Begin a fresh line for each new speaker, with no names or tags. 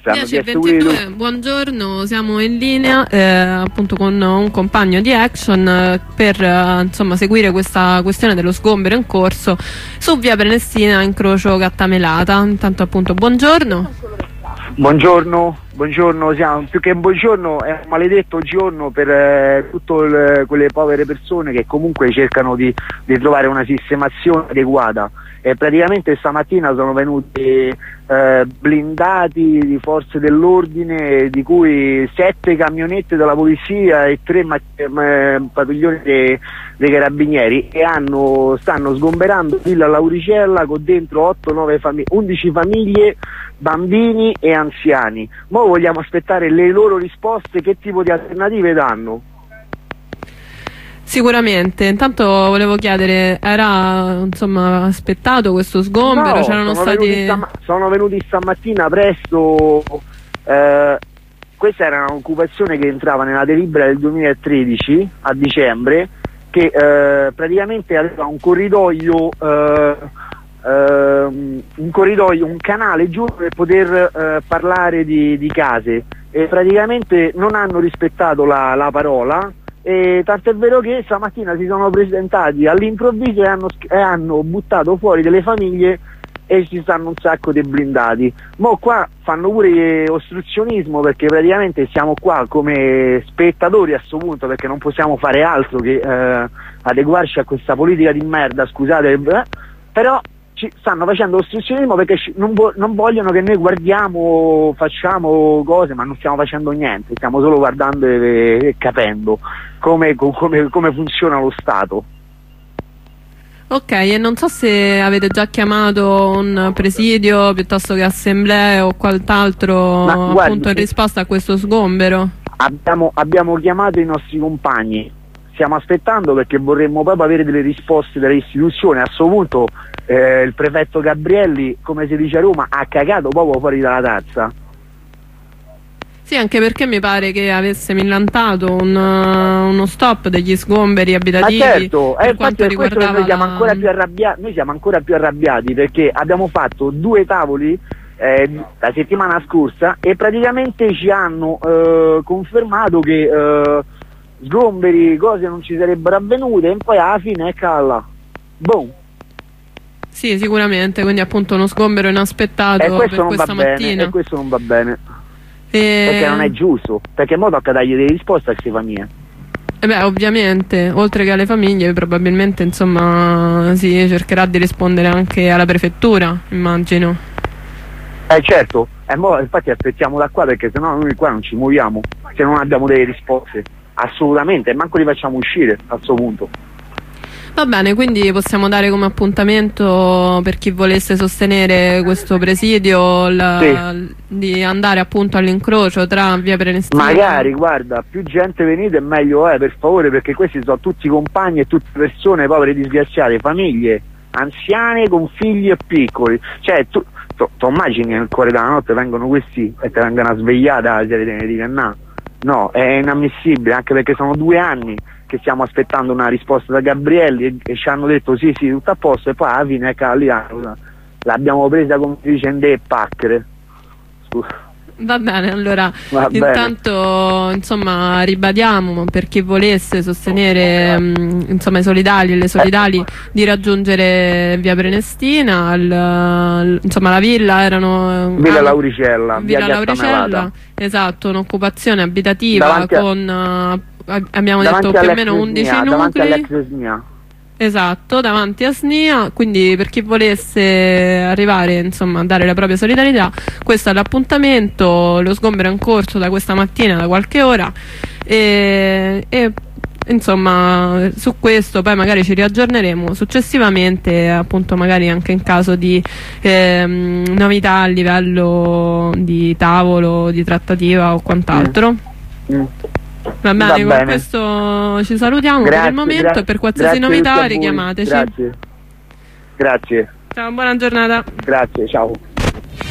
10:22, buongiorno, siamo in linea appunto con un compagno di Action per insomma seguire questa questione dello sgombero in corso su via Prenestina, incrocio Gattamelata. Intanto appunto buongiorno.
Buongiorno, siamo, più che un buongiorno è un maledetto giorno per tutte quelle povere persone che comunque cercano di trovare una sistemazione adeguata. Praticamente stamattina sono venuti blindati di forze dell'ordine, di cui 7 camionette della polizia e 3 padiglioni dei carabinieri, e stanno sgomberando Villa Lauricella con dentro 11 famiglie, bambini e anziani. Mo vogliamo aspettare le loro risposte, che tipo di alternative danno.
Sicuramente. Intanto volevo chiedere, era insomma aspettato questo sgombero?
No,
c'erano stati...
sono venuti stamattina presto. Questa era un'occupazione che entrava nella delibera del 2013 a dicembre, che praticamente aveva un corridoio, un canale giù per poter parlare di case, e praticamente non hanno rispettato la parola. E tanto è vero che stamattina si sono presentati all'improvviso e hanno buttato fuori delle famiglie, e ci stanno un sacco di blindati. Mo qua fanno pure ostruzionismo, perché praticamente siamo qua come spettatori a questo punto, perché non possiamo fare altro che adeguarci a questa politica di merda, scusate, però ci stanno facendo ostruzionismo perché non vogliono che noi guardiamo, facciamo cose, ma non stiamo facendo niente, stiamo solo guardando e capendo come funziona lo Stato.
Ok, e non so se avete già chiamato un presidio piuttosto che assemblee o quant'altro appunto in risposta a questo sgombero.
Abbiamo chiamato i nostri compagni, stiamo aspettando, perché vorremmo proprio avere delle risposte dalle istituzioni. A questo punto il prefetto Gabrielli, come si dice a Roma, ha cagato proprio fuori dalla tazza.
Sì, anche perché mi pare che avesse millantato uno stop degli sgomberi abitativi.
Ma certo,
per quanto riguardava
noi siamo ancora più arrabbiati, perché abbiamo fatto 2 tavoli la settimana scorsa, e praticamente ci hanno confermato che sgomberi, cose non ci sarebbero avvenute, e poi alla fine è calla. Boom.
Sì, sicuramente, quindi appunto uno sgombero inaspettato per questa mattina.
E questo non va bene. Perché non è giusto, perché mo tocca dargli delle risposte a queste famiglie.
Beh, ovviamente, oltre che alle famiglie, probabilmente insomma si cercherà di rispondere anche alla prefettura, immagino.
Certo, mo infatti aspettiamo da qua, perché sennò noi qua non ci muoviamo se non abbiamo delle risposte, assolutamente, e manco li facciamo uscire a questo punto.
Va bene, quindi possiamo dare come appuntamento, per chi volesse sostenere questo presidio, di andare appunto all'incrocio tra via Prenestina.
Magari, guarda, più gente venite meglio è, per favore, perché questi sono tutti compagni e tutte persone povere, disgraziate, famiglie anziane con figli e piccoli. Cioè tu immagini nel cuore della notte vengono questi e te vengono a svegliare la serie di dire no, è inammissibile, anche perché sono 2 anni che stiamo aspettando una risposta da Gabrielli, e ci hanno detto sì, tutto a posto, e poi alla fine l'abbiamo presa come vicende e pacchere.
Va bene, allora intanto insomma ribadiamo, per chi volesse sostenere insomma i solidali e le solidali, di raggiungere via Prenestina, insomma la villa erano
Villa Lauricella,
Villa Lauricella, esatto, un'occupazione abitativa abbiamo detto più o meno 11 nuclei
davanti all'ex SNIA.
Esatto, davanti a SNIA, quindi per chi volesse arrivare insomma a dare la propria solidarietà, questo è l'appuntamento. Lo sgombero è in corso da questa mattina, da qualche ora, e insomma su questo poi magari ci riaggiorneremo successivamente, appunto magari anche in caso di novità a livello di tavolo, di trattativa o quant'altro. Va bene, con questo ci salutiamo per il momento, e per qualsiasi novità richiamateci.
Grazie.
Ciao, buona giornata.
Grazie, ciao.